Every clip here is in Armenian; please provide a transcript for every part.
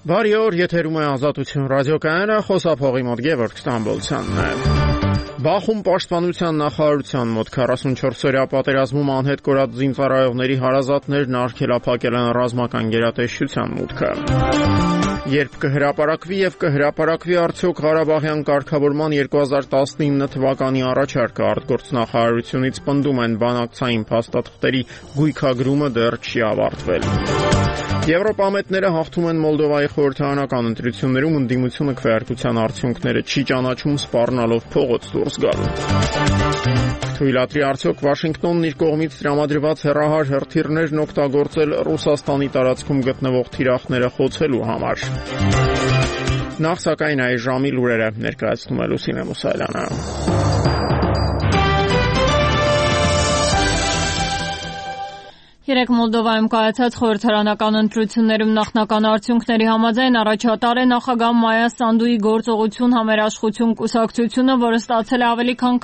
Բարի օր, եթերում է Ազատություն ռադիոկայանը, խոսափողի մոտ Գևորգ Ստամբոլցյանն է։ Բախում պաշտպանության նախարարության մոտ 44-օրյա պատերազմում անհետ կորած զինծառայողների հարազատներն արգելափակել են ռազմական գերատեսչության մուտքը։ Երբ կհրապարակվի եւ կհրապարակվի արդյոք Ղարաբաղյան կարգավորման 2019 թվականի առաջարկը, արտգործնախարարությունից պնդում են բանակցային փաստաթղթերի գույքագրումը դեռ չի ավարտվել։ Եվրոպամետները հաղթում են Մոլդովայի խորհրդարանական ընտրություններում, ընդդիմությունը քվեարկության արդյունքները չի ճանաչում, սպառնալով փողոց դուրս գալու։ Թույլատրի արդյոք Վաշինգտոնն իր կողմից տրամադրված հեռահար հրթիռներն օգտագործել Ռուսաստանի տարածքում գտնվող թիրախները խոցելու համար։ Նախ սակայն այս ժամի լուրերը ներկայացնում է Լուսինե Մուսայելյանը։ Երեկ Մոլդովայում կայացած խորհրդարանական ընտրություններում նախնական արդյունքների համաձայն առաջատար է նախագահ Մայա Սանդուի գործողություն համերաշխություն կուսակցությունը, որը ստացել է ավելի քան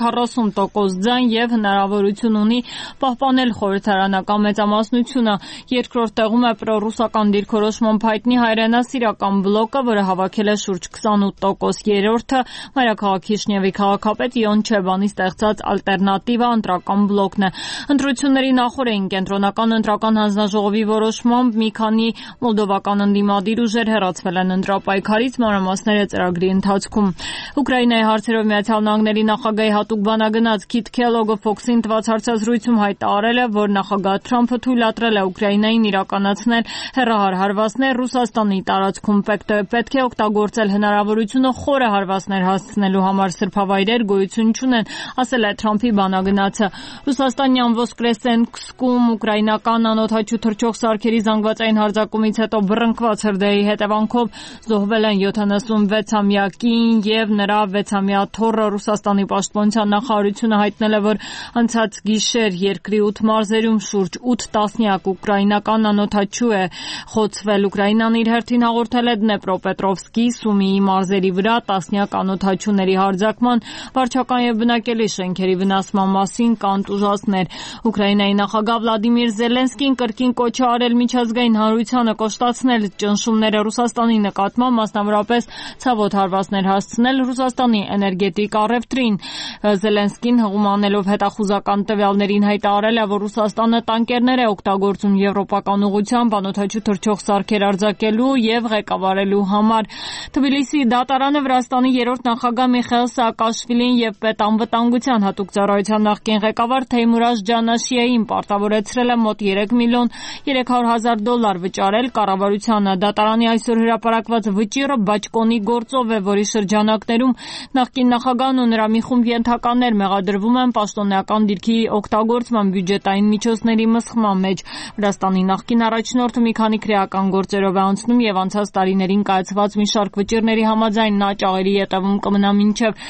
40% ձայն եւ հնարավորություն ունի պահպանել խորհրդարանական մեծամասնությունը։ Երկրորդ տեղում է պրոռուսական դիրքորոշման հայտնի հայրենասիրական բլոկը, որը հավաքել է շուրջ 28%։ Երրորդը մայրաքաղաք Քիշնևի քաղաքապետ Իոն Չեբանի ստեղծած ալտերնատիվա ընտրական բլոկն է։ Ընտրությունների նախօրեին կենտրոնական ընտրական հանձնաժողովի որոշմամբ մի քանի մոլդովական ընդդիմադիր ուժեր հեռացվել են ընտրապայքարից, մանրամասները ծրագրի ընթացքում։ Ուկրաինայի հարցերով Միացյալ Նահանգների նախագահի հատուկ բանագնաց Քիթ Քելոգը Fox-ին տված հարցազրույցում հայտարարել է, որ նախագահ Թրամփը թույլատրել է Ուկրաինային իրականացնել հեռահար հարվածներ Ռուսաստանի տարածքում։ Պետք է օգտագործել հնարավորությունը խորը հարվածներ հասցնելու համար, սրբավայրեր գոյություն չունեն, ասել է Թրամփի բանագնացը։ Ռուսաստանյան Voskresensk-ում ուկրաինական անօդաչու թռչող սարքերի զանգվածային հարձակումից հետո բռնկված հրդեհի հետևանքով զոհվել են 76-ամյա կին եւ նրա 6-ամյա թոռը։ Ռուսաստանի պաշտպանության նախարարությունը հայտնել է, որ անցած գիշեր երկրի 8 մարզերում շուրջ 8 տասնյակ ուկրաինական անօդաչու է խոցվել։ Ուկրաինան իր հերթին հաղորդել է Դնեպրոպետրովսկի, Սումիի մարզերի վրա տասնյակ անօդաչուների հարձակման, վարչական եւ բնակելի շենքերի վնասման մասին կան տուժածներ։ Ուկրաինայի նախագահ Վլադիմիր Զելենսկին կրկին կոչ է արել միջազգային հանրությանը կոշտացնել ճնշումները Ռուսաստանի նկատմամբ, մասնավորապես ցավոտ հարվածներ հասցնել Ռուսաստանի էներգետիկ առևտրին։ Զելենսկին հղում անելով հետախուզական տվյալներին հայտարարել է, որ Ռուսաստանը տանկերներ է օգտագործում եվրոպական ուղղությամբ անօդաչու թռչող սարքեր արձակելու եւ ղեկավարելու համար։ Թբիլիսի դատարանը Վրաստանի երրորդ նախագահ Միխայիլ Սաակաշվիլին եւ պետանվտանգության հատուկ ծառայության նախկին ղեկավար Թեյմուրազ Ջանաշիային պարտավորեցրել է մոտ $3 միլիոն 300 հազար վճարել կառավարությանը։ Դատարանի այսօր հրապարակված վճիռը բաճկոնի գործով է, որի շրջանակներում նախկին նախագահն ու նրա մի խումբ ենթականներ մեղադրվում են պաշտոնեական դիրքի օգտագործման բյուջետային միջոցների մսխման մեջ։ Վրաստանի նախկին առաջնորդը մի քանի քրեական գործերով է անցնում եւ անցած տարիներին կայացված մի շարք վճիռների համաձայն նա ճաղերի ետևում կմնա մինչեւ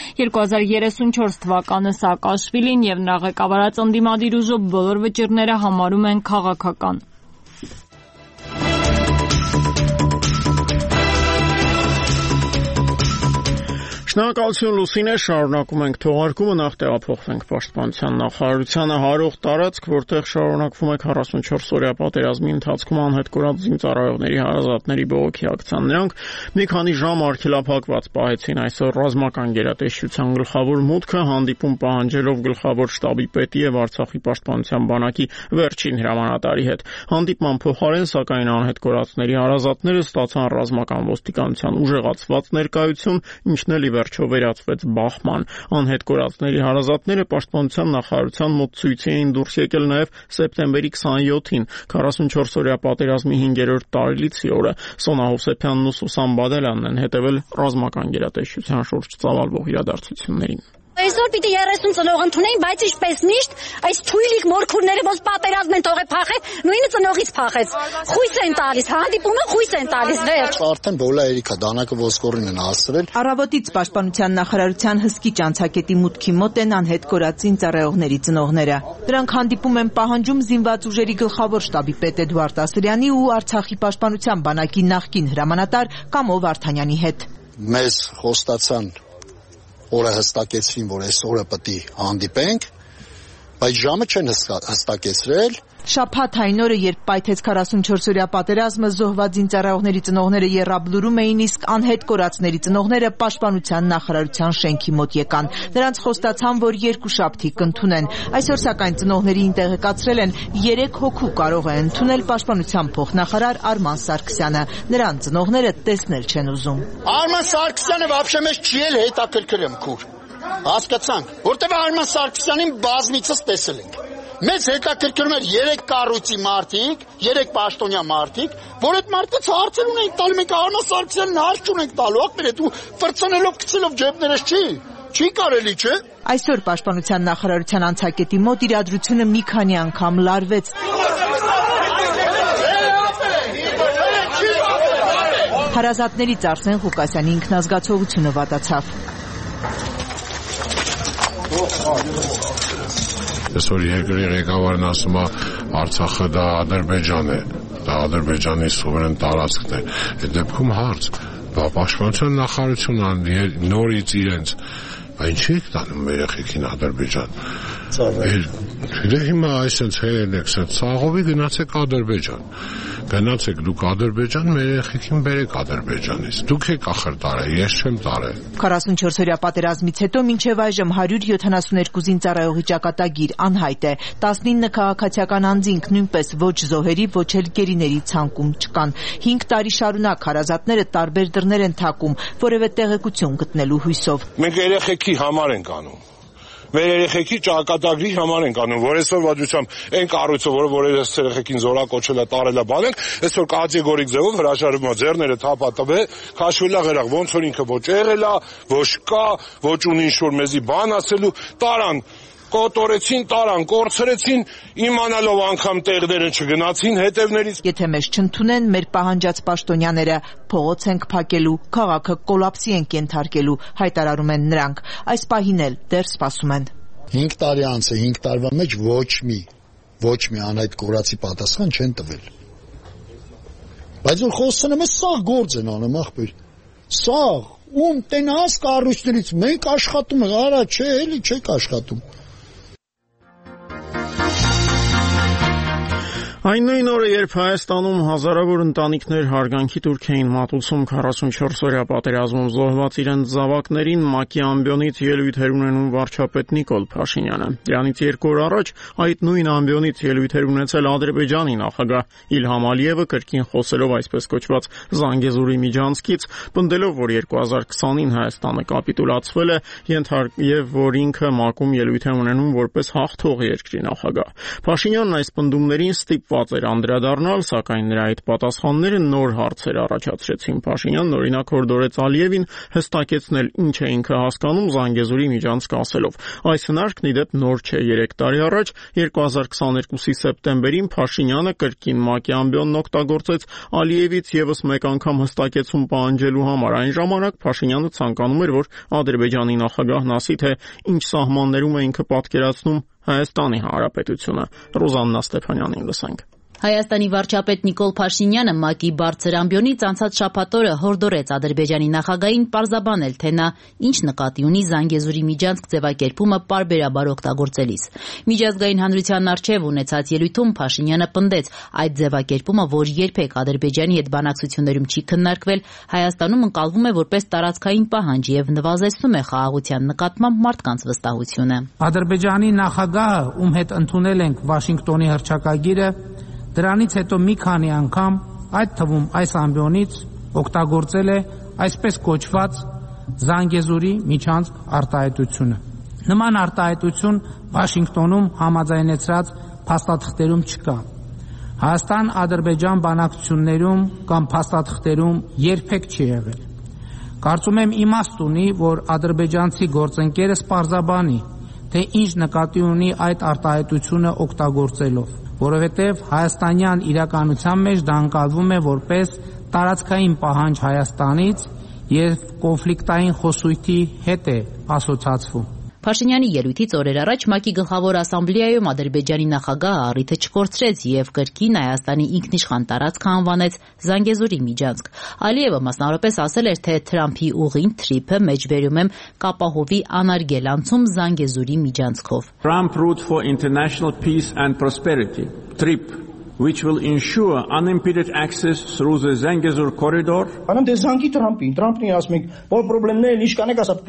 2034 թվականը։ Սաակաշվիլին եւ նրա ղեկավարած ընդդիմադիր ուժը բոլոր վճիռները համարում են քաղաքական։ Շնորհակալություն Լուսինե, շարունակում ենք թողարկումը, նախ տեղափոխվենք պաշտպանության նախարարությանը։ Հարող տարածք, որտեղ շարունակվում է 44-օրյա պատերազմի ընթացքում անհետ կորած զինծառայողների հարազատների բողոքի ակցիան։ Նրանք մի քանի ժամ արգելափակված պահեցին այսօր ռազմական գերատեսչության գլխավոր մուտքը, հանդիպում պահանջելով գլխավոր շտաբի պետի եւ Արցախի պաշտպանության բանակի վերջին հրամանատարի հետ։ Հանդիպման փոխարեն, սակայն, անհետ կորածների հարազատները ստացան ռազմական ոստիկանության ուժեղացված ներկայություն, ինչն էլ վերջո վերածվեց բախման։ Անհետ կորածների հարազատները պաշտպանության նախարարության մոտ ցույցի էին դուրս եկել նաև սեպտեմբերի 27-ին 44-օրյա պատերազմի 5-րդ տարելիցի օրը։ Սոնա Հովսեփյանն ու Սուսան Բադալյանն են հետևել ռազմական գերատեսչության շուրջ ծավալվող իրադարձություններին։ Այսօր պիտի 30 ծնող ընդունեին, բայց ինչպես միշտ այս թույլիկ մորքուրները ոնց պատերազմ են թողել փախել, նույնը ծնողից փախեց։ Խույս են տալիս, հանդիպումը խույս են տալիս, վերջ։ Արդեն բոլորիկա դանակը ոսկորին են հասցրել։ Առավոտից պաշտպանության նախարարության հսկիչ անցակետի մուտքի մոտ են անհետ կորած զինծառայողների ծնողները։ Դրանք հանդիպում են պահանջում զինված ուժերի գլխավոր շտաբի պետ Էդուարդ Ասրյանի ու Արցախի պաշտպանության բանակի նախկին հրամանատար Կամո Վարդանյանի հետ։ Մեզ խոստացան օրը հստակեցրին, որ այս օրը պետք է հանդիպենք, բայց ժամը չեն հստակեցրել, Շաբաթ այն օրը, երբ պայթեց 44-օրյա պատերազմը, զոհված զինծառայողների ծնողները եռաբլուրում էին, իսկ անհետ կորածների ծնողները Պաշտպանության նախարարության շենքի մոտ եկան։ Նրանց խոստացան, որ երկուշաբթի կընդունեն։ Այսօր սակայն ծնողներին տեղեկացրել են 3 հոգու կարող է ընդունել Պաշտպանության փոխնախարար Արման Սարգսյանը։ Նրան ծնողները տեսնել չեն ուզում։ Արման Սարգսյանը вообще մեզ չի էլ հետաքրքրում քուր։ Հասկացանք, որտեղ Արման Սարգսյանին բազմիցս տեսել ենք։ Մեզ հետաքրքրում էր 3 կառույցի մարդիկ, 3 պաշտոնյա մարդիկ, որ այդ մարդկանց հարցեր ունենք տալու, մենք Արման Սարգսյանին հարց չունենք տալու, ախպեր, դու ֆրցանելով գցելով ջեբներս չի կարելի, չէ։ Այսօր Պաշտպանության նախարարության անցակետի մոտ իրադրությունը մի քանի անգամ լարվեց։ Հարազատներից Արսեն Ղուկասյանի ինքնազգացողությունը վատացավ։ Այսօր երկրի ղեկավարն ասում է Արցախը դա Ադրբեջան է, դա Ադրբեջանի սուվերեն տարածքն է։ Այդ դեպքում հարց, Պաշտպանության նախարարությունն նորից իրենց ինչի եք տանում մեր երեխեքին Ադրբեջան։ Դե հիմա այսպես հերեն եք, ցաղովի գնացեք Ադրբեջան։ Գնացեք դուք Ադրբեջան, մեր երեխեքին բերեք Ադրբեջանից։ Դուք եք ախր տարել, ես չեմ տարել։ 44-օրյա պատերազմից հետո մինչև այժմ 172 զինծառայողի ճակատագիր անհայտ է։ 19 քաղաքացիական անձինք նույնպես ոչ զոհերի, ոչ էլ գերիների ցանկում չկան։ 5 տարի շարունակ հարազատները տարբեր դռներ են թակում, որևէ տեղեկություն գտնելու հույսով։ Մենք երեխեքի համար ենք անում։ Մեր երեխեքի ճակատագրի համար ենք անում, որ այսօր վաճությամբ այն կառույցը, որ այս երեխեքին զորակոչել է, տարել է բանենք, այսօր կատեգորիկ ձևով հրաժարվում է ձեռները թափատվե, քաշվել է ղերախ, ոնց որ ինքը ոչ եղել է, ոչ կա, ոչ ունի ինչ-որ մեզի բան ասելու, տարան կոտորեցին, տարան, կորցրեցին, իմանալով անգամ տեղները չգնացին հետևներից։ Եթե մեզ չընդունեն, մեր պահանջած պաշտոնյաները փողոց ենք փակելու, քաղաքը կոլապսի ենք ենթարկելու, հայտարարում են նրանք։ Այս պահին էլ դեռ սպասում են։ 5 տարի անց է, 5 տարվա մեջ ոչ մի անհայտ կորացի պատասխան չեն տվել։ Բայց որ խոսում եմ, սաղ գործ են անում, ախպեր։ Սաղ, ում տենաս կառույցներից մենք աշխատում ենք, արա, չէ, էլի չեք աշխատում։ Այն նույն օրը, երբ Հայաստանում հազարավոր ընտանիքներ հարգանքի տուրք էին մատուցում 44-օրյա պատերազմում զոհված իրենց զավակներին, ՄԱԿ-ի ամբիոնից ելույթեր ունենում վարչապետ Նիկոլ Փաշինյանը։ Դրանից 2 օր առաջ այդ նույն ամբիոնից ելույթեր ունեցել Ադրբեջանի նախագահ Իլհամ Ալիևը, կրկին խոսելով այսպես կոչված Զանգեզուրի միջանցքից, պնդելով, որ 2020-ին Հայաստանը կապիտուլացվել է եւ որ ինքը ՄԱԿ-ում ելույթ է ունենում որպես հաղթող երկրի նախագահ։ Փաշինյանն այս պնդումներին ստիպված էր անդրադառնալ, սակայն նրա այդ պատասխանները նոր հարցեր առաջացրեցին։ Փաշինյանն օրինակ հորդորեց Ալիևին հստակեցնել ինչ է ինքը հասկանում Զանգեզուրի միջանցք ասելով։ Այս հնարքն ի դեպ նոր չէ։ 3 տարի առաջ 2022-ի սեպտեմբերին Փաշինյանը կրկին ՄԱԿ-ի ամբիոնն օգտագործեց Ալիևից եւս մեկ անգամ հստակեցում պահանջելու համար։ Այն ժամանակ Փաշինյանը ցանկանում էր, որ Ադրբեջանի նախագահն ասի, թե ինչ սահմաններում է ինքը պատկերացնում Հայաստանի Հանրապետությունը։ Ռոզաննա Ստեփանյանին լսենք։ Հայաստանի վարչապետ Նիկոլ Փաշինյանը ՄԱԿ-ի բարձր ամբիոնից անցած շաբաթօրը հորդորեց Ադրբեջանի նախագահին պարզաբանել, թե նա ինչ նկատի ունի Զանգեզուրի միջանցք ձևակերպումը պարբերաբար օգտագործելիս։ Միջազգային հանրության առջև ունեցած ելույթում Փաշինյանը պնդեց, այդ ձևակերպումը, որ երբեք Ադրբեջանի հետ բանակցություններում չի քննարկվել, Հայաստանում ընկալվում է որպես տարածքային պահանջ եւ նվազեցնում է խաղաղության նկատմամբ մարդկանց վստահությունը։ Ադրբեջանի նախագահը, ում հետ ընդունել ենք Վաշինգտոնի հռչակագիրը, դրանից հետո մի քանի անգամ, այդ թվում այս ամբիոնից օգտագործել է այսպես կոչված Զանգեզուրի միջանցք արտահայտությունը։ Նման արտահայտություն Վաշինգտոնում համաձայնեցրած փաստաթղթերում չկա։ Հայաստան-Ադրբեջան բանակցություններում կամ փաստաթղթերում երբեք չի եղել։ Կարծում եմ իմաստ ունի, որ ադրբեջանցի գործընկերս պարզաբանի, թե ինչ նկատի ունի այդ արտահայտությունը օգտագործելով, որովհետև հայաստանյան իրականության մեջ դա ընկալվում է որպես տարածքային պահանջ Հայաստանից եւ կոնֆլիկտային խոսույթի հետ է ասոցացվում։ Փաշինյանի ելույթից օրեր առաջ ՄԱԿ-ի գլխավոր ասամբլեայում Ադրբեջանի նախագահը առիթը չկորցրեց եւ կրկին Հայաստանի ինքնիշխան տարածքը անվանեց Զանգեզուրի միջանցք։ Ալիևը մասնավորապես ասել էր, թե Թրամփի ուղին թրիփը մեջբերում եմ կապահովի անարգել անցում Զանգեզուրի միջանցքով։ Trump route for international peace and prosperity trip which will ensure unimpeded access through the Zangezur corridor. Անեմ դե Զանգի Թրամփին ասում եք, որ խնդիրները ինչ կանեք ասած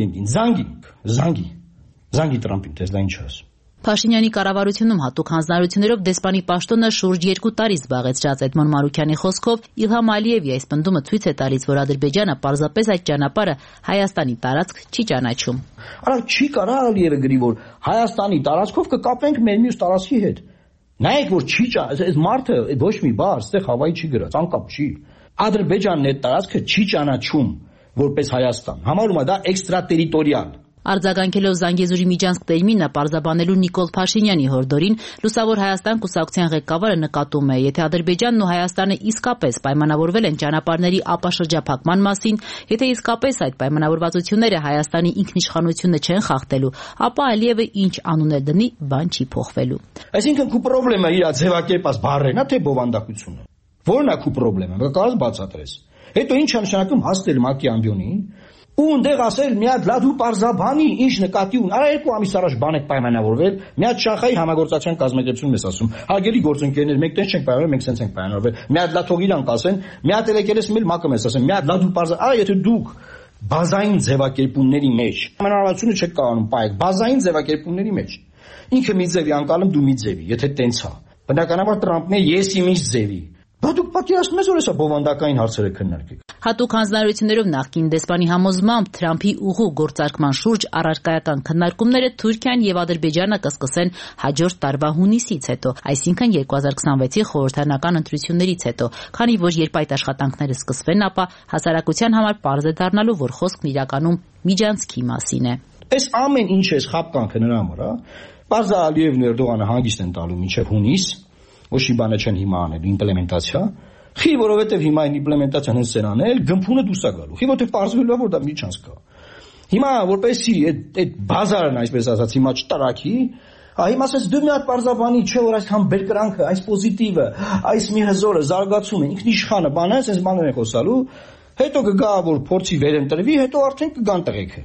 կզանգին, Զանգի Թրամփին, դες դա ինչ ասում։ Փաշինյանի կառավարությունում հատուկ հանձնարարություններով դեսպանի պաշտոնը շուրջ 2 տարի զբաղեցրած Էդմոն Մարուքյանի խոսքով Իլհամ Ալիևի այս պնդումը ցույց է տալիս, որ Ադրբեջանը պարզապես այդ ճանապարհը Հայաստանի տարածք չի ճանաչում։ Արա չի կարա Ալիևը գրի, որ Հայաստանի տարածքով կկապենք մեր մյուս տարածքի հետ։ Նայեք, որ չի այս մարդը ոչ մի բառ այստեղ Հավայի չի գրած, անկապ չի։ Ադրբեջանն այդ տարածքը չի ճանաչում որպես Հայաստան։ Համարում է դա էքստրատերիտորիալ։ Արձագանքելով Զանգեզուրի միջանցք տերմինը պարզաբանելու Նիկոլ Փաշինյանի հորդորին, Լուսավոր Հայաստան կուսակցության ղեկավարը նկատում է, եթե Ադրբեջանն ու Հայաստանը իսկապես պայմանավորվել են ճանապարհների ապաշրջափակման մասին, եթե իսկապես այդ պայմանավորվածությունները Հայաստանի ինքնիշխանությունը չեն խախտելու, ապա Ալիևը ինչ անուն դնի, բան չի փոխվելու։ Այսինքն քու խնդրեմը իր ձևակերպած բառերն է, թե բովանդակությունը։ Որն է քու խնդրեմը, կարաս բացատրես։ Հետո ինչ է նշանակում հասնել ՄԱԿ-ի ամբիոնին։ Ու ընդեղ ասել մի հատ լադու պարզաբանի ինչ նկատի ունի։ Արա 2 ամիս առաջ բան եք պայմանավորվել, մի հատ Շանխայի համագործակցության կազմակերպությունում ես ասում։ Հարգելի գործընկերներ, մենք տես չենք պայմանավորվել, մենք սենց ենք պայմանավորվել։ Մի հատ լա թող իրանք ասեն, մի հատ եկել ես միլ ՄԱԿ-ը ես ասեմ, մի հատ լադու պարզ։ Արա եթե դուք բազային ձևակերպումների մեջ համանալությունը չեք կարողանում պայեք, բազային ձևակերպումների մեջ։ Ինքը մի ձևի անկալում դու մի ձևի, եթե տենց է։ Բնականաբար Տրամփն է ես իմ ինչ ձևի։ Բա դուք պատկերացնում եք, որ հեսա բովանդակային հարցերը քննարկեք։ Հատուկ հանձնարարություններով նախկին դեսպանի համոզմամբ Թրամփի ուղու գործարկման շուրջ առարկայական քննարկումները Թուրքիան եւ Ադրբեջանը կսկսեն հաջորդ տարվա հունիսից հետո, այսինքն 2026-ի խորհրդարանական ընտրություններից հետո, քանի որ երբ այդ աշխատանքները սկսվեն, ապա հասարակության համար պարզ է դառնալու, որ խոսքն իրականում միջանցքի մասին է։ Այս ամեն ինչ է խապկանքը նրա համար, հա։ Պարզա Ալիևն ու Էրդողանը հանգիստ են տալու մինչև հունիս, ոչ մի բան չեն հիմա անել, իմպլեմենտացիա։ Խի որովհետև հիմա այն իմպլեմենտացիան հենց են անել, գմփունը դուրս է գալու։ Խի որովհետև պարզվելու է, որ դա միջանց կա։ Հիմա որպեսի այդ բազարն այսպես ասած հիմա չտարակի, հիմա ասես դու մի հատ պարզաբանի, չէ որ այսքան բերկրանքը, այս պոզիտիվը, այս մի հզորը զարգացումը, ինքնիշխանը բանը, այսպես բաներ են խոսալու, հետո կգա որ փորձի վերընտրվի, հետո արդեն կգան տղեկը։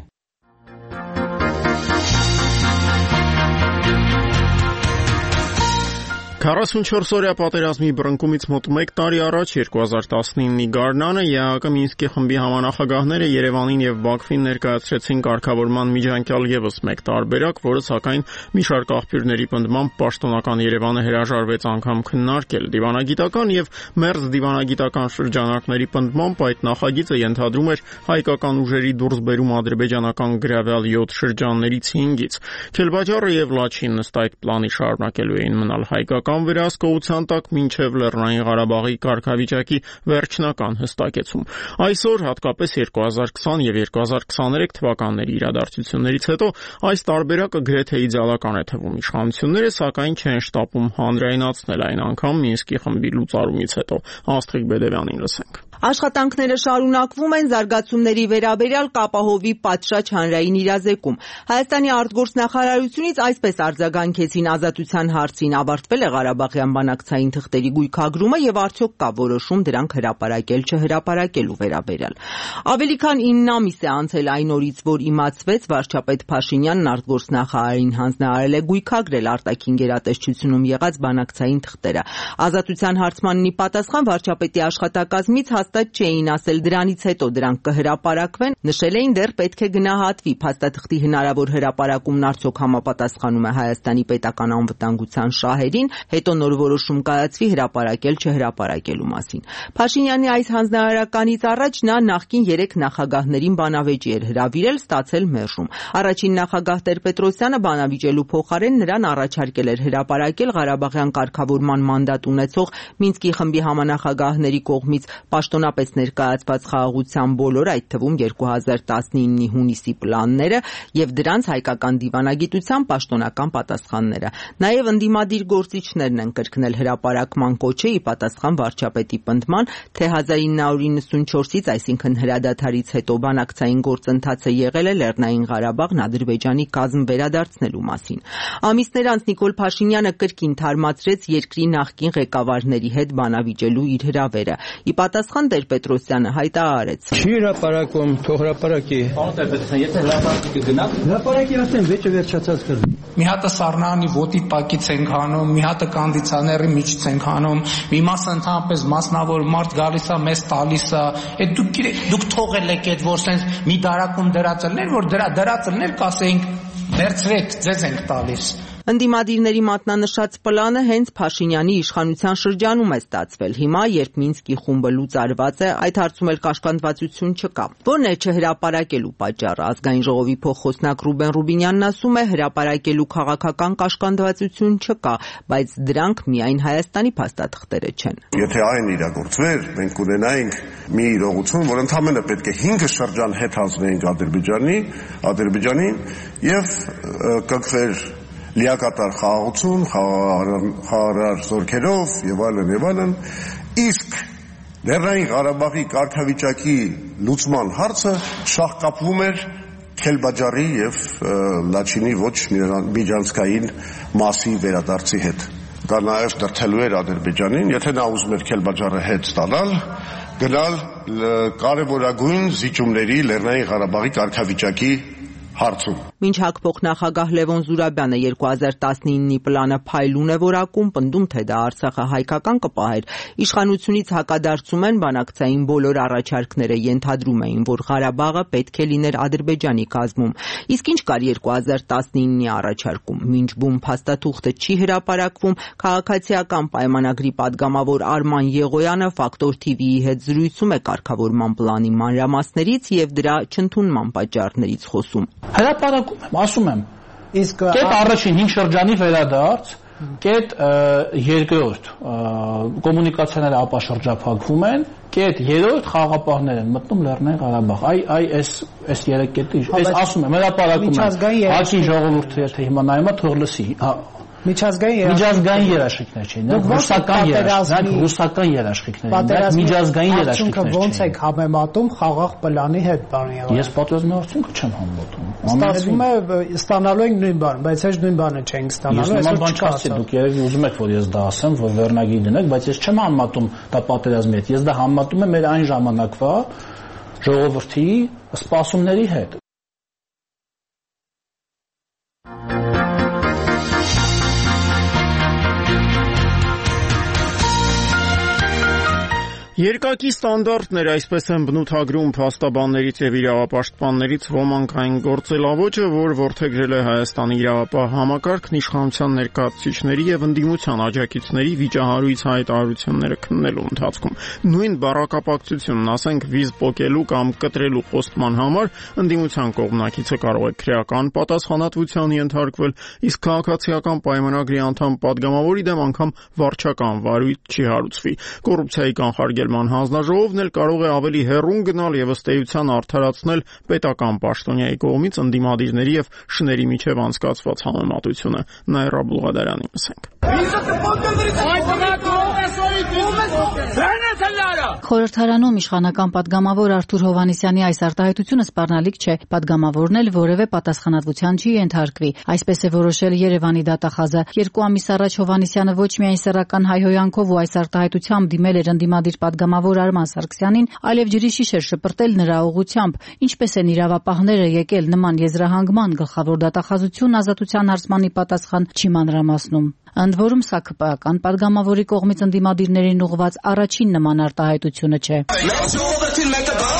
44-օրյա պատերազմի բռնկումից մոտ 1 տարի առաջ 2019-ի գարնանը ԵԱՀԿ Մինսկի խմբի համանախագահները Երևանին եւ Բաքվին ներկայացրեցին կարգավորման միջանկյալ եւս մեկ տարբերակ, որը սակայն մի շարք աղբյուրների պնդմամբ պաշտոնական Երևանը հրաժարվեց անգամ քննարկել։ Դիվանագիտական եւ մերձ դիվանագիտական շրջանակների պնդմամբ այդ նախագիծը ենթադրում էր հայկական ուժերի դուրսբերում ադրբեջանական գրավյալ 7 շրջաններից 5-ից։ Քելբաջարը եւ Լաչինն ըստ այդ պլանի շարունակելու էին մնալ հայկական վերահսկողության տակ մինչև Լեռնային Ղարաբաղի կարգավիճակի վերջնական հստակեցում։ Այսօր, հատկապես 2020 եւ 2023 թվականների իրադարձություններից հետո, այս տարբերակը գրեթե իդեալական է թվում։ Իշխանությունները սակայն չեն շտապում հանրայնացնել այն անգամ Մինսկի խմբի լուծարումից հետո։ Աստղիկ Բեդևյանին լսենք։ Աշխատանքները շարունակվում են զարգացումների վերաբերյալ կապահովի պատշաճ հանրային իրազեկում։ Հայաստանի արտգործնախարարությունից այսպես արձագանքեցին ազատության հարցին, ավարտվել է Ղարաբաղյան բանակցային թղթերի գույքագրումը եւ արդյոք կա որոշում դրանք հրապարակել չհրապարակելու վերաբերյալ։ Ավելի քան 9 ամիս է անցել այն օրից, որ իմացվեց վարչապետ Փաշինյանն արտգործնախարարին հանձնարարել է գույքագրել արտաքին գերատեսչությունում եղած բանակցային թղթերը։ Ազատության հարցմանն ի պատասխան վարչապետի աշխատակազմից հաստատ չէին ասել դրանից հետո դրանք կհրապարակվեն, նշել էին դեռ պետք է գնահատվի փաստաթղթի հնարավոր հրապարակումն արդյոք համապատասխանում է Հայաստանի պետական անվտանգության շահերին, հետո նոր որոշում կայացվի հրապարակել չհրապարակելու մասին։ Փաշինյանի այս հանձնարարականից առաջ նա նախկին 3 նախագահներին բանավեճի էր հրավիրել, ստացել մերժում։ Առաջին նախագահ Տեր-Պետրոսյանը բանավիճելու փոխարեն նրան առաջարկել էր հրապարակել Ղարաբաղյան կարգավորման մանդատ ունեցող Մինսկի խմբի համանախագահների կողմից պաշտոնապես ներկայացված խաղաղության բոլոր, այդ թվում 2019-ի հունիսի պլանները եւ դրանց հայկական դիվանագիտության պաշտոնական պատասխանները։ Նաեւ ընդդիմադիր գործիչներն են կրկնել հրապարակման կոչը ի պատասխան վարչապետի պնդման, թե 1994-ից, այսինքն հրադադարից հետո բանակցային գործընթացը եղել է Լեռնային Ղարաբաղն Ադրբեջանի կազմ վերադարձնելու մասին։ Ամիսներ անց Նիկոլ Փաշինյանը կրկին թարմացրեց երկրի նախկին ղեկավարների հետ բանավիճելու իր հրավերը։ Ի պատասխան Տեր-Պետրոսյանը հայտարարեց. Չի հրապարակում, թող հրապարակի։ Պարոն Տեր-Պետրոսյան, եթե հրապարակի կգնաք, հրապարակի ասեմ, վեճը վերջացած կրվի։ Մի հատը Սառնարանի ոտի տակից ենք հանում, մի հատը կոնդիցիոների միջից ենք հանում, մի մասը ընդհանրապես մասնավոր մարդ գալիս է, մեզ տալիս է։ Այդ դուք թողել եք այդ որ sense մի դարակում դրածելներ, որ դրա դրածելներ կասեինք վերցրեք, ձեզ ենք տալիս։ Ընդդիմադիրների մատնանշած պլանը հենց Փաշինյանի իշխանության շրջանում է ստացվել։ Հիմա, երբ Մինսկի խումբը լուծարված է, այդ հարցում էլ կաշկանդվածություն չկա։ Որն է չհրապարակելու պատճառը։ Ազգային ժողովի փոխխոսնակ Ռուբեն Ռուբինյանն ասում է, հրապարակելու քաղաքական կաշկանդվածություն չկա, բայց դրանք միայն Հայաստանի փաստաթղթերը չեն։ Եթե այն իրագործվեր, մենք կունենայինք մի իրողություն, որ ընդհանրապես պետք է 5 շրջան հետ հանձնեինք Ադրբեջանին եւ կգվեր լիակատար խաղաղություն, խաղաղարար զորքերով եւ այլն, իսկ Լեռնային Ղարաբաղի կարգավիճակի լուծման հարցը շահկապվում էր Քելբաջարի եւ Լաչինի ոչ միջանցքային մասի վերադարձի հետ։ Դա նաեւ դրթելու էր Ադրբեջանին, եթե նա ուզում էր Քելբաջարը հետ ստանալ, գնալ կարևորագույն զիջումների Լեռնային Ղարաբաղի կարգավիճակի հարցում։ Մինչ հակվող նախագահ Լևոն Զուրաբյանը 2019-ի պլանը փայլուն է որակում, պնդում թե դա Արցախը հայկական կպահեր, իշխանությունից հակադարձում են բանակցային բոլոր առաջարկները ենթադրում էին, որ Ղարաբաղը պետք է լիներ Ադրբեջանի կազմում։ Իսկ ինչ կար 2019-ի առաջարկում։ Մինչ բում փաստաթուղթը չի հրապարակվում, քաղաքացիական պայմանագրի падգամավոր Արման Եղոյանը Ֆակտոր TV-ի հետ զրույցում է կարգավորման պլանի մանրամասներից եւ դրա չընդունման պատճառներից խոսում։ Հրապարակում եմ, ասում եմ, իսկ կետ առաջին 5 շրջանի վերադարձ, կետ երկրորդ կոմունիկացիաները ապաշրջափակվում են, կետ երրորդ խաղապահներ են մտնում Լեռնային Ղարաբաղ։ Այս 3 կետի, այս ասում եմ, հրապարակում եմ, հաշի ժողովուրդը եթե հիմա նայում է, թող լսի։ Միջազգային երաշխիքներ չէին, ռուսական երաշխիքներ էին, միջազգային երաշխիքներ չէին։ Ոնց եք համեմատում խաղաղ պլանի հետ, պարոն Եղոյան։ Ես պատերազմի արդյունքը չեմ համեմատում։ Ստացվում է ստանալու ենք նույն բանը, բայց հեչ նույն բանը չենք ստանալու, այսօր չկա։ Դուք երևի ուզում եք, որ ես դա ասեմ, որ վերնագիր դնեք, բայց ես չեմ համեմատում դա պատերազմի հետ։ Ես դա համեմատում եմ մեր այն ժամանակվա ժողովրդի սպասումների հետ։ Երկակի ստանդարտներ այսպես են բնութագրում փաստաբաններից եւ իրավապաշտպաններից ոմանք այն գործելավոճը, որ որդեգրել է Հայաստանի իրավապահ համակարգն իշխանության ներկայացուցիչների եւ ընդդիմության աջակիցների վիճահարույց հայտարարությունները քննելու ընթացքում։ Նույն բառակապակցությունն, ասենք, վիզ պոկելու կամ կտրելու խոստման համար ընդդիմության կողմնակիցը կարող է քրեական պատասխանատվության ենթարկվել, իսկ քաղաքացիական պայմանագրի անդամ падգամավորի դեմ անգամ վարչական վարույթ չի հարուցվի։ Կոռուպցիայի կանխարգելման հանձնաժողովն էլ կարող է ավելի հեռուն գնալ եւ ըստ էության արդարացնել պետական պաշտոնյայի կողմից ընդդիմադիրների եւ շների միջև անցկացված համեմատությունը։ Նաիրա Բուլղադարյանի ասենք։ Խորհրդարանում իշխանական падգամավոր Արթուր Հովհաննիսյանի այս արտահայտությունը սպառնալիք չէ։ Падգամավորն էլ որևէ պատասխանատվության չի ենթարկվի։ Այսպես է որոշել Երևանի դատախազը։ 2 ամիս առաջ Հովհաննիսյանը ոչ միայն սեռական հայհոյանքով ու այս արտահայտությամբ դիմել էր ընդդիմադիր падգամավոր Արման Սարգսյանին, այլև ջրի շիշեր շպրտել նրա ուղղությամբ։ Ինչպես են իրավապահները եկել նման եզրահանգման, գլխավոր դատախազությունն ազատության հարցմանի պատասխան չի մանրամասնում։ Ընդ որում սա ԿՊԱ-ական падգամավորի կողմից ընդդիմադիրներին ուղղված առաջին նման արտահայտությունը չէ։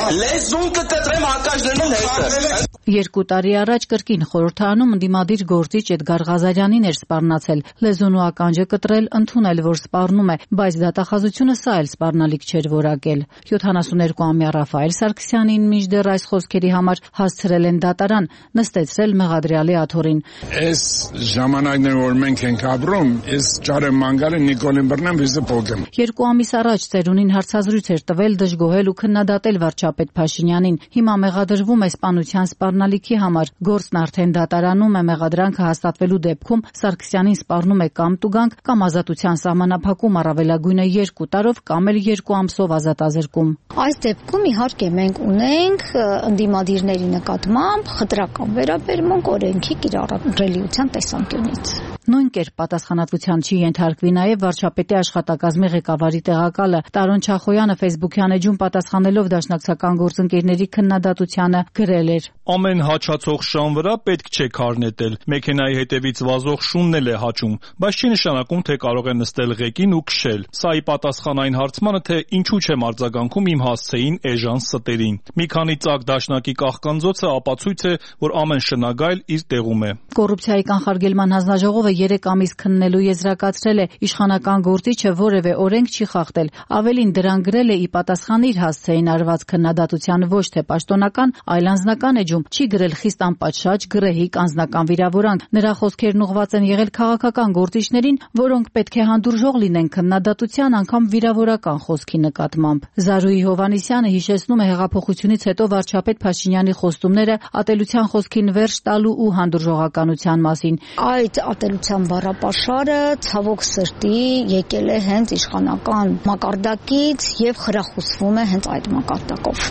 Լեզուն կկտրեմ հակաժներն հետը։ 2 տարի առաջ կրկին խորհրդարանում ընդդիմադիր գործիչ Էդգար Ղազարյանին էր սպառնացել, լեզուն ու ականջը կտրել, ընդունել, որ սպառնում է, բայց դատախազությունը սա էլ սպառնալիք չէր որակել։ 72-ամյա Ռաֆայել Սարգսյանին մինչդեռ այս խոսքերի համար հասցրել են դատարան, նստեցրել մեղադրյալի աթոռին։ Այս ժամանակներում որ մենք ենք ապրում, այս ճարը մանգալը Նիկոլին բռնեմ վիզը փոկեմ։ 2 ամիս առաջ ծերունին հարցազրույց էր տվել դժգոհել ու քննադատել վարչապետ Փաշինյանին։ Հիմա մեղադրվում է սպանության սպառնալիքի համար։ Գործն արդեն դատարանում է, մեղադրանքը հաստատվելու դեպքում Սարգսյանին սպառնում է կամ տուգանք, կամ ազատության սահմանափակում առավելագույնը 2 տարով կամ էլ 2 ամսով ազատազրկում։ Այս դեպքում իհարկե մենք ունենք ընդդիմադիրների նկատմամբ խտրական վերաբերմունք օրենքի կիրառելիության տեսանկյունից։ Նույն կերպ պատասխանատվության չի ենթարկվի նաև վարչապետի աշխատակազմի ղեկավարի տեղակալը Տարոն Չախոյանը Facebook-յան էջում պատասխանելով դաշնակցական գործընկերների քննադատությանը գրել էր. Ամեն հաչացող շան վրա պետք չէ քար նետել, մեքենայի հետևից վազող շունն էլ է հաչում, բայց չի նշանակում, թե կարող է նստել ղեկին ու քշել։ Սա ի պատասխան այն հարցմանը, թե ինչու չեմ արձագանքում իմ հասցեին էժան ստերին։ Մի քանի ծակ դաշնակի կախկանձոցը ապացույց է, որ ամեն շնագայլ իր տեղում է։ Կոռուպցիայի կանխարգելման հանձնաժողովը 3 ամիս քննելու եզրակացրել է իշխանական գործիչը որևէ օրենք չի խախտել։ Ավելին դրան գրել է ի պատասխան իր հասցեին արված քննադատության ոչ թե պաշտոնական, այլ անձնական էջում, չի գրել խիստ անպատշաճ, գրեհիկ անձնական վիրավորանք։ Նրա խոսքերն ուղղված են եղել քաղաքական գործիչներին, որոնք պետք է հանդուրժող լինեն քննադատության, անգամ վիրավորական խոսքի նկատմամբ։ Զարուհի Հովհաննիսյանը հիշեցնում է հեղափոխությունից հետո վարչապետ Փաշինյանի խոստումները ատելության խոսքին վերջ տալու ու հանդուրժողականության մասին։ Այդ ատելության բառապաշարը ցավոք սրտի եկել է հենց իշխանական մակարդակից եւ խրախուսվում է հենց այդ մակարդակով։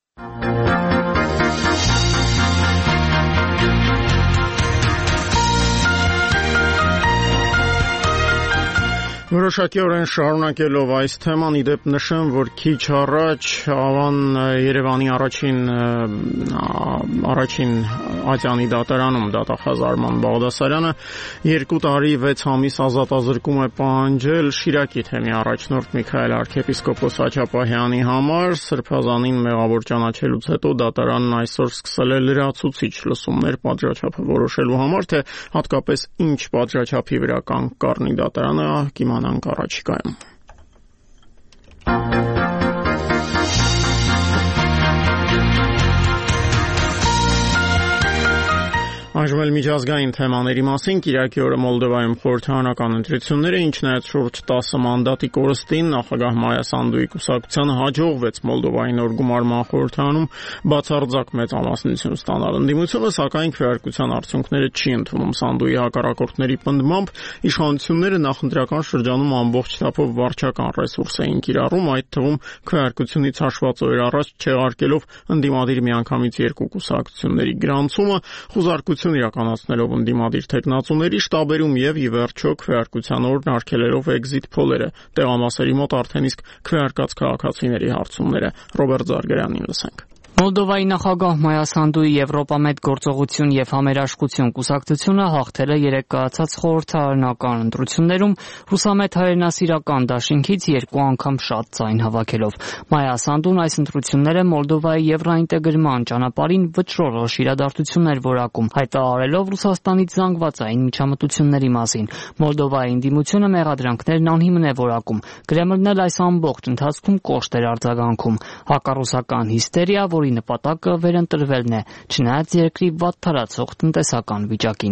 Որոշակիորեն շարունակելով այս թեման, ի դեպ նշեմ, որ քիչ առաջ Երևանի առաջին ատյանի դատարանում դատախազ Արման Բաղդասարյանը 2 տարի 6 ամիս ազատազրկում է պահանջել Շիրակի թեմի առաջնորդ Միքայել arczepiskopos Աչապահյանի համար։ Սրբազանին մեղավոր ճանաչելուց հետո դատարանն այսօր սկսել է լրացուցիչ լսումներ պատժաչափը որոշելու համար, թե հատկապես ինչ պատժաչափի վրա կանգ կառնի դատարանը, կիմանանք առաջիկայում։ Այժմ էլ միջազգային թեմաների մասին Կիրակի օրը Մոլդովայում խորհրդարանական ընտրությունները, ինչ նայած շուրջ 10 մանդատի կորստին, նախագահ Մայա Սանդուի կուսակցությանը հաջողվեց Մոլդովայի նոր գումարման խորհրդարանում բացարձակ մեծամասնություն ստանալ։ Ընդդիմությունը, սակայն քվեարկության արդյունքները չի ընդունում։ Սանդուի հակառակորդների պնդմամբ իշխանությունները նախընտրական շրջանում ամբողջ թափով վարչական ռեսուրս էին կիրառում, այդ թվում քվեարկությունից հաշված օր առաջ չեղարկելով ընդդիմադիր միանգամից 2 կուսակցությունների գրանցումը, խուզարկություն իրականացնելով ընդդիմադիր թեկնածուների շտաբերում եւ ի վերջո քվեարկության օրն արգելելով էքզիտ փոլերը, տեղամասերի մոտ արդեն իսկ քվեարկած քաղաքացիների հարցումները։ Ռոբերտ Զարգարյանին լսենք։ Մոլդովայի նախագահ Մայա Սանդուի Եվրոպամետ գործողություն եւ համերաշխություն կուսակցությունը հաղթել է 3 կայացած խորհրդարանական ընտրություններում ռուսամետ հայրենասիրական դաշինքից 2 անգամ շատ ձայն հավաքելով։ Մայա Սանդուն այս ընտրությունները Մոլդովայի եվրոինտեգրման ճանապարհին վճռորոշ իրադարձություններ որակում, հայտարարելով Ռուսաստանից զանգվածային միջամտությունների մասին։ Մոլդովայի ընդդիմությունը մեղադրանքներն անհիմն է որակում։ Կրեմլն էլ այս ամբողջ ընթացքում կոշտ էր արձագանքում։ Հակառուսական հիստերիա, որի նպատակը վերընտրվելն է, չնայած երկրի վատ թարացող տնտեսական վիճակին։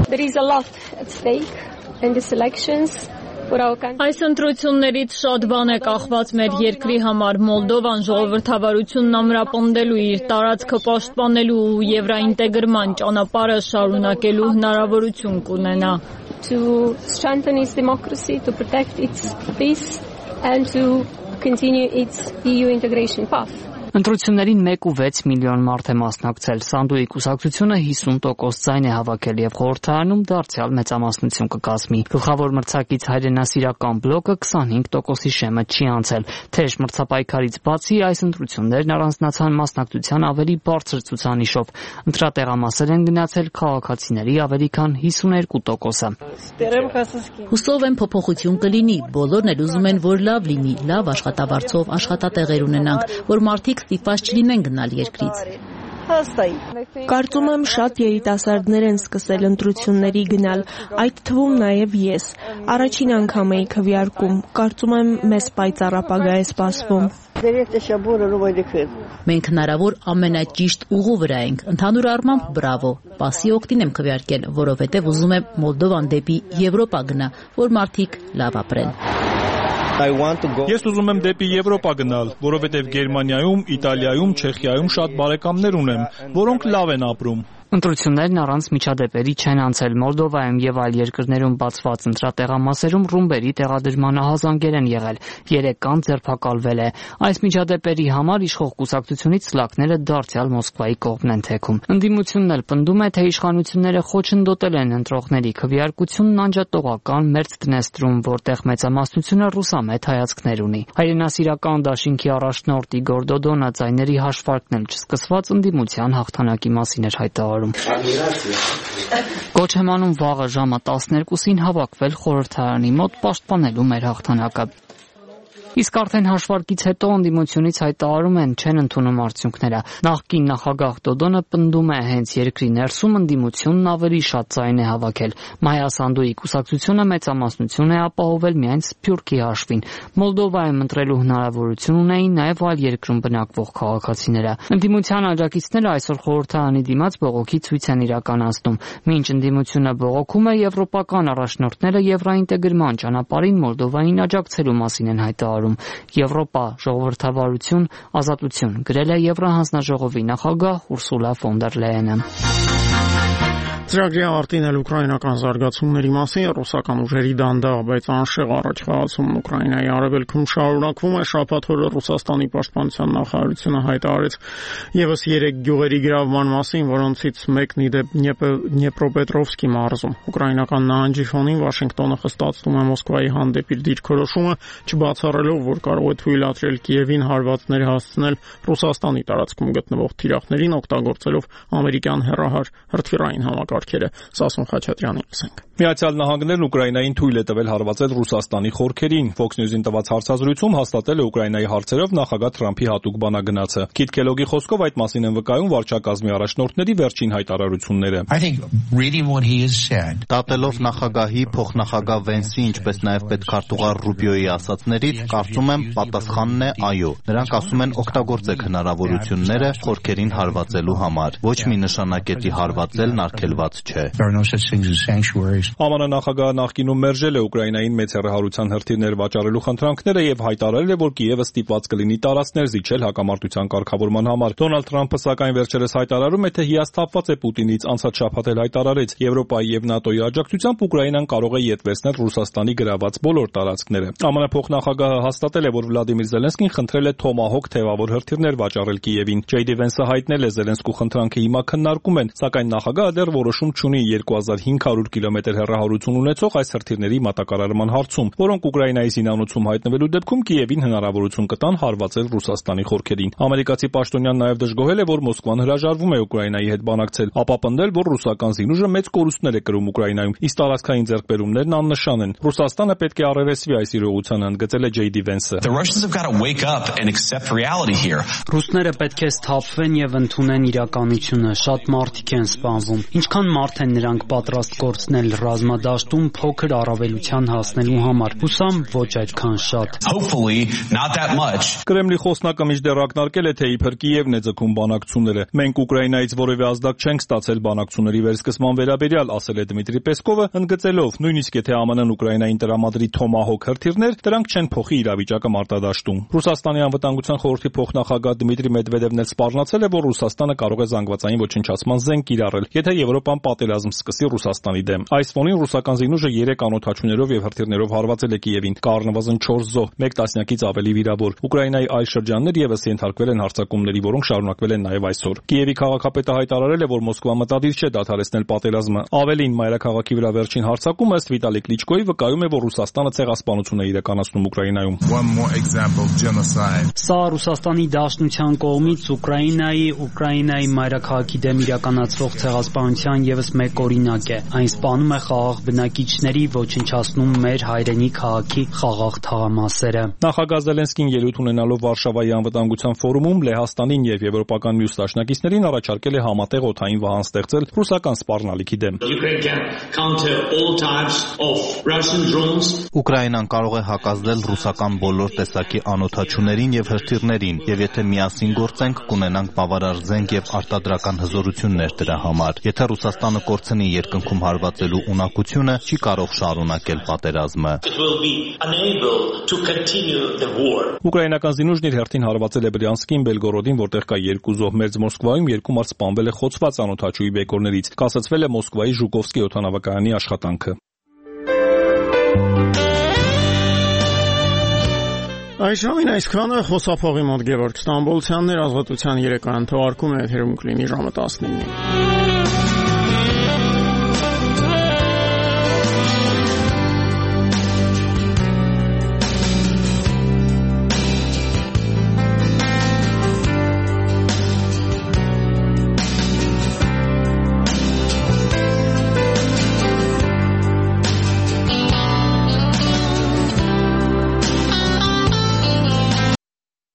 Այս ընտրություններից շատ բան է կախված մեր երկրի համար։ Մոլդովան ժողովրդավարությունն ամրապնդելու, իր տարածքը պաշտպանելու ու եվրոինտեգրման ճանապարհը շարունակելու հնարավորություն կունենա։ To strengthen its democracy, to protect its peace and to continue its EU integration path. Ընտրություններին 1.6 միլիոն մարդ է մասնակցել։ Սանդուի կուսակցությունը 50% ձայն է հավաքել եւ խորհրդարանում դարձյալ մեծամասնություն կկազմի։ Գլխավոր մրցակից հայրենասիրական բլոկը 25%-ի շեմը չի անցել։ Թեժ մրցապայքարից բացի այս ընտրություններն առանձնացան մասնակցության ավելի բարձր ցուցանիշով։ Ընտրատեղամասեր են գնացել քաղաքացիների ավելի քան 52%-ը։ Հուսով եմ փոփոխություն կլինի։ Բոլորն էլ ուզում են, որ լավ լինի, լավ աշխատավարձով աշխատատեղեր ունենանք, որ մարդիկ մարդիկ ստիպված չլինեն գնալ երկրից։ Կարծում եմ շատ երիտասարդներ են սկսել ընտրությունների գնալ, այդ թվում նաև ես։ Առաջին անգամ էի քվեարկում, կարծում եմ մեզ պայծառ ապագա է սպասվում։ Մենք հնարավոր ամենաճիշտ ուղու վրա ենք, ընդհանուր առմամբ բրավո, պասի օգտին եմ քվեարկել, որովհետև ուզում եմ Մոլդովան դեպի Եվրոպա գնա, որ մարդիկ լավ ապրեն։ Ես ուզում եմ դեպի Եվրոպա գնալ, որովհետև Գերմանիայում, Իտալիայում, Չեխիայում շատ բարեկամներ ունեմ, որոնք լավ են ապրում։ Ընտրություններն առանց միջադեպերի չեն անցել Մոլդովայում եւ այլ երկրներում բացված ընտրատեղամասերում ռումբերի տեղադրման ահազանգեր են եղել, 3 կան ձերբակալվել է։ Այս միջադեպերի համար իշխող կուսակցությունից սլաքները դարձյալ Մոսկվայի կողմն են թեքում։ Ընդդիմությունն էլ պնդում է, թե իշխանությունները խոչընդոտել են ընտրողների քվեարկությունն անջատողական մերձ Դնեստրում, որտեղ մեծամասնությունը ռուսամետ հայացքներ ունի։ Հայրենասիրական դաշինքի առաջնորդ Իգոր Դոդոնը ձայների հաշվարկն էլ չսկսված ընդդիմության հաղթանակի մասին էր հայտարարում։ Կոչ եմ անում վաղը ժամը 12-ին հավաքվել խորհրդարանի մոտ պաշտպանելու մեր հաղթանակը։ Իսկ արդեն հաշվարկից հետո ընդդիմությունից հայտարարում են չեն ընդունում արդյունքները։ Նախկին նախագահ Դոդոնը պնդում է հենց երկրի ներսում ընդդիմությունն ավելի շատ ձայն է հավաքել։ Մայա Սանդուի կուսակցությունը մեծամասնություն է ապահովել միայն Սփյուռքի հաշվին։ Մոլդովայում ընտրելու հնարավորություն ունեին նաև այլ երկրում բնակվող քաղաքացիները։ Ընդդիմության աջակիցները այսօր խորհրդարանի դիմաց բողոքի ցույց են իրականացնում։ Մինչ ընդդիմությունը բողոքում է, եվրոպական առաջնորդները եվրոինտեգրման ճանապարհին Մոլդովային աջակցելու մասին են հայտարարում։ Եվրոպա, ժողովրդավարություն, ազատություն, գրել է Եվրահանձնաժողովի նախագահ Ուրսուլա ֆոն դեր Լեյենը։ Ծրագրի արտին էլ ուկրաինական զարգացումների մասին ռուսական ուժերի դանդաղ, բայց անշեղ առաջխաղացումն Ուկրաինայի արևելքում շարունակվում է։ Շաբաթ օրը Ռուսաստանի պաշտպանության նախարարությունը հայտարարեց եւս 3 գյուղերի գրավման մասին, որոնցից մեկն ի դեպ Դնեպրոպետրովսկի մարզում։ Ուկրաինական նահանջի ֆոնին Վաշինգտոնը խստացնում է Մոսկվայի հանդեպ իր դիրքորոշումը, չբացառելով, որ կարող է թույլատրել Կիևին հարվածներ հասցնել Ռուսաստանի տարածքում գտնվող թիրախներին, օգտագործելով ամերիկյան հեռահար հրթիռային համակարգերը։ Սասուն Խաչատրյանի ասենք։ Միացյալ Նահանգներն Ուկրաինային թույլ է տվել հարվածել Ռուսաստանի խորքերին։ Fox News-ին տված հարցազրույցում հաստատել է Ուկրաինայի հարցերով նախագահ Թրամփի հատուկ բանագնացը։ Քիթ Քելոգի խոսքով այդ մասին են վկայում վարչակազմի առաջնորդների վերջին հայտարարությունները։ Դատելով նախագահի, փոխնախագահ Վենսի, ինչպես նաև պետքարտուղար Ռուբիոյի ասացներից, կարծում եմ պատասխանն է այո։ Նրանք ասում են օգտագործեք հնարավորությունները խորքերին հարվածելու համար։ Ոչ մի նշանակետի հարվածելն արգելված չէ։ ԱՄՆ նախագահը նախկինում մերժել է Ուկրաինային մեծ հեռահարության հրթիռներ վաճառելու խնդրանքները եւ հայտարարել է, որ Կիևը ստիպված կլինի տարածքներ զիջել հակամարտության կարգավորման համար։ Դոնալդ Թրամփը սակայն վերջերս հայտարարում է, թե հիասթափված է Պուտինից, անցած շաբաթ էլ հայտարարեց, Եվրոպայի եւ ՆԱՏՕ-ի աջակցությամբ Ուկրաինան կարող է ետ վերցնել Ռուսաստանի գրաված բոլոր տարածքները։ ԱՄՆ փոխնախագահը հաստատել է, որ Վլադիմիր Զելենսկին խնդրել է Թոմահոկ թեվավոր հրթիռներ վաճառել Կիևին։ Ջեյ Դի Վենսը հայտնել է, Զելենսկու խնդրանքը հիմա քննարկում են, սակայն նախագահը դեռ որոշում չունի 2500 կիլոմետր հեռահարություն ունեցող այս հրթիռների մատակարարման հարցում, որոնք Ուկրաինայի զինանոցում հայտնվելու դեպքում Կիևին հնարավորություն կտան հարվածել Ռուսաստանի խորքերին։ Ամերիկացի պաշտոնյան նաև դժգոհել է, որ Մոսկվան հրաժարվում է Ուկրաինայի հետ բանակցել, ապա պնդել, որ ռուսական զինուժը մեծ կորուստներ է կրում Ուկրաինայում, իսկ տարածքային ձեռքբերումներն աննշան են։ Ռուսաստանը պետք է առերեսվի այս իրողությանը, ընդգծել է Ջեյ Դի Վենսը։ Ռուսները պետք է սթափվեն եւ ընդունեն իրականությունը։ Շատ մարդիկ են սպանվում։ Ինչքան մարդ են նրանք պատրաստ կորցնել ռազմադաշտում փոքր առավելության հասնելու համար։ Հուսամ ոչ այդքան շատ։ Կրեմլի խոսնակը մինչդեռ ակնարկել է, թե իբր Կիևն է ձգում բանակցությունները։ Մենք Ուկրաինայից որևէ ազդակ չենք ստացել բանակցությունների վերսկսման վերաբերյալ, ասել է Դմիտրի Պեսկովը, ընդգծելով, նույնիսկ եթե ԱՄՆ-ն Ուկրաինային տրամադրի Թոմահոկ հրթիռներ, դրանք չեն փոխի իրավիճակը մարտադաշտում։ Ռուսաստանի անվտանգության խորհրդի փոխնախագահ Դմիտրի Մեդվեդևն էլ սպառնացել է, որ Ռուսաստանը կարող է զանգվածային ոչնչացման զենք կիրառել, եթե Եվրոպան պատերազմ սկսի Ռուսաստանի դեմ։ Այս ֆոնին ռուսական զինուժը 3 անօդաչուներով եւ հրթիռներով հարվածել է Կիևին, կառնվազն 4 զոհ, 1 տասնյակից ավելի վիրավոր։ Ուկրաինայի այլ շրջաններ եւս ենթարկվել են հարձակումների, որոնք շարունակվել են նաեւ այսօր։ Կիևի քաղաքապետը հայտարարել է, որ Մոսկվան մտադիր չէ դադարեցնել պատերազմը։ Ավելին, մայրաքաղաքի վրա վերջին հարձակումը ըստ Վիտալի Կլիչկոյի վկայում է, որ Ռուսաստանը ցեղասպանություն է իրականացնում Ուկրաինայում։ Սա Ռուսաստանի Դաշնության կողմից Ուկրաինայի մայրաքաղաքի դեմ իրականացվող ցեղասպանության ազատության եւս մեկ օրինակ է։ Այն սպանում է խաղաղ բնակիչների, ոչնչացնում մեր հայրենի քաղաքի խաղաղ թաղամասերը։ Նախագահ Զելենսկին ելույթ ունենալով Վարշավայի անվտանգության ֆորումում Լեհաստանին եւ եվրոպական մյուս դաշնակիցներին առաջարկել է համատեղ օդային վահան ստեղծել ռուսական սպառնալիքի դեմ։ Ուկրաինան կարող է հակազդել ռուսական բոլոր տեսակի անօդաչուներին եւ հրթիռներին, եւ եթե միասին գործենք, կունենանք բավարար զենք եւ արտադրական հզորություններ դրա համար։ Եթե Ռուսաստանը կորցնի երկնքում հարվածելու ունակությունը, չի կարող շարունակել պատերազմը։ Ուկրաինական զինուժն իր հերթին հարվածել է Բրյանսկին, Բելգորոդին, որտեղ կա 2 զոհ մերձ Մոսկվայում, 2 մարդ սպանվել է խոցված անօդաչուի բեկորներից։ Կասեցվել է Մոսկվայի Ժուկովսկի օդանավակայանի աշխատանքը։ Այժմին այսքանը խոսափողի մոտ Գևորգ Ստամբոլցյանն էր, Ազատության երեկոյան թողարկումը եթերում կլինի ժամը 19-ին։